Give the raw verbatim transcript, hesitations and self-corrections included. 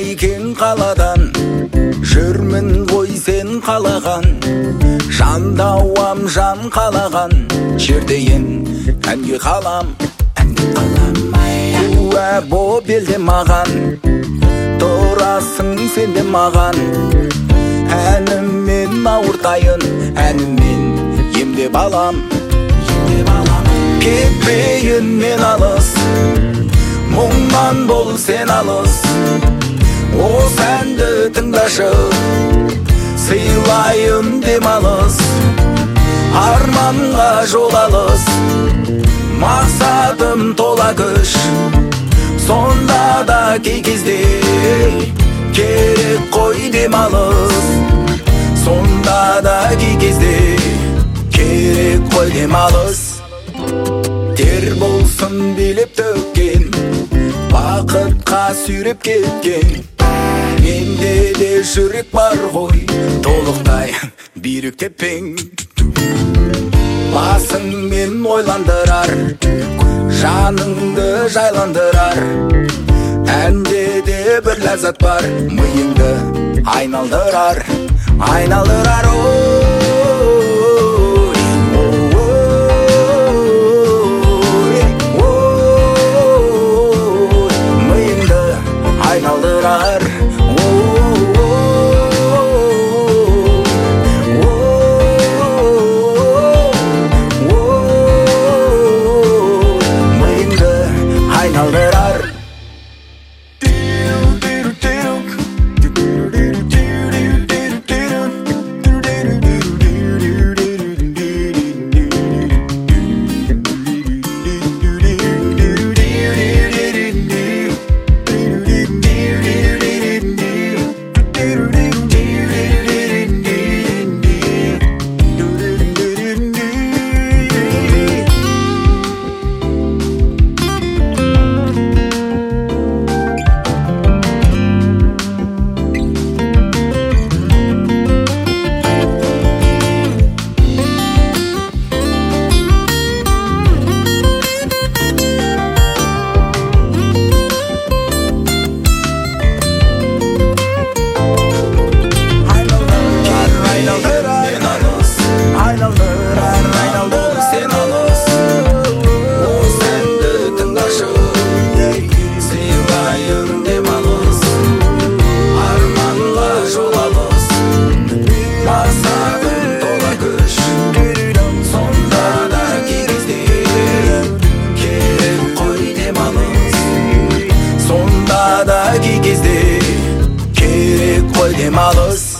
кең қаладан, жүрмін ғой сен қалаған, жандауам жан қалаған, жердейін әнге қалам, әнге қалам. Куә боп елде маған, тұрасың сен де маған, әніммен ауыртайын, әніммен емдеп алам, емдеп алам. Кетпейін мен алыс, мұңнан бол сен алыс, осы әнді тыңдашы, сыйлайын демалыс. Арманға жол алыс, мақсатым тола күш, сонда да кей кезде керек қой демалыс. Сонда да кей кезде керек қой демалыс. Тер болсын билеп төккен, бақытқа сүйреп кеткен, менде де жүрек бар ғой, толықтай бүйрек теппең. Басыңмен ойландырар, жаныңды жайландырар, әнде де бір ләззат бар, миыңды айналдырар, айналдырар. Миыңды айналдырар. Key кезде керек қой демалыс.